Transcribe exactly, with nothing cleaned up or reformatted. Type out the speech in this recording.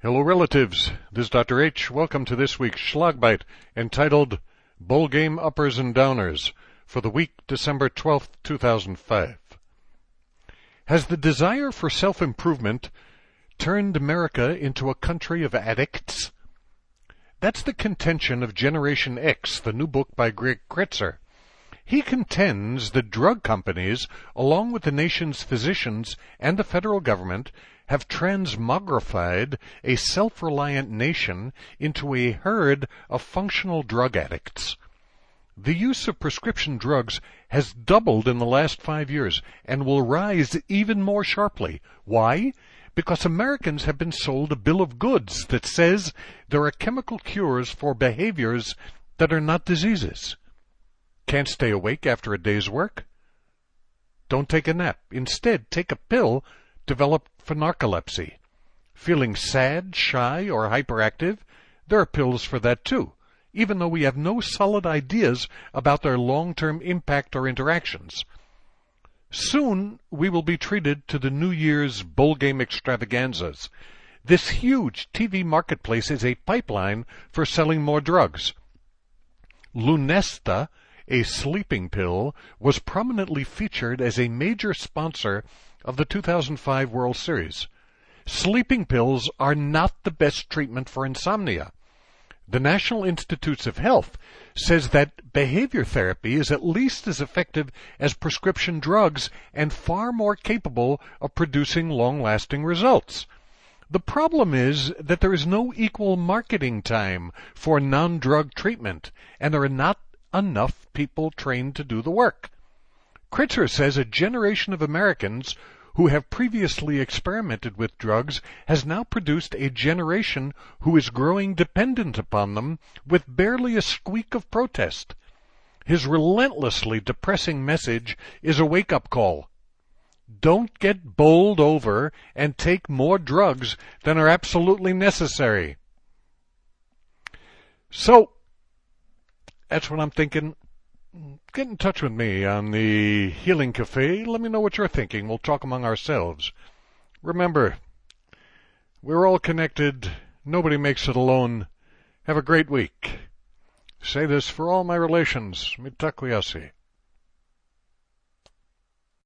Hello relatives, this is Doctor H. Welcome to this week's Schlagbite, entitled Bowl Game Uppers and Downers, for the week December twelfth, two thousand five. Has the desire for self-improvement turned America into a country of addicts? That's the contention of Generation X, the new book by Greg Kritzer. He contends that drug companies, along with the nation's physicians and the federal government, have transmogrified a self-reliant nation into a herd of functional drug addicts. The use of prescription drugs has doubled in the last five years and will rise even more sharply. Why? Because Americans have been sold a bill of goods that says there are chemical cures for behaviors that are not diseases. Can't stay awake after a day's work? Don't take a nap. Instead, take a pill developed for narcolepsy. Feeling sad, shy, or hyperactive? There are pills for that too, even though we have no solid ideas about their long-term impact or interactions. Soon we will be treated to the New Year's bowl game extravaganzas. This huge T V marketplace is a pipeline for selling more drugs. Lunesta, a sleeping pill, was prominently featured as a major sponsor of the two thousand five World Series. Sleeping pills are not the best treatment for insomnia. The National Institutes of Health says that behavior therapy is at least as effective as prescription drugs and far more capable of producing long-lasting results. The problem is that there is no equal marketing time for non-drug treatment, and there are not enough people trained to do the work. Kritzer says a generation of Americans who have previously experimented with drugs has now produced a generation who is growing dependent upon them with barely a squeak of protest. His relentlessly depressing message is a wake-up call. Don't get bowled over and take more drugs than are absolutely necessary. So, that's what I'm thinking. Get in touch with me on the Healing Cafe. Let me know what you're thinking. We'll talk among ourselves. Remember, we're all connected. Nobody makes it alone. Have a great week. Say this for all my relations. Mitakuye.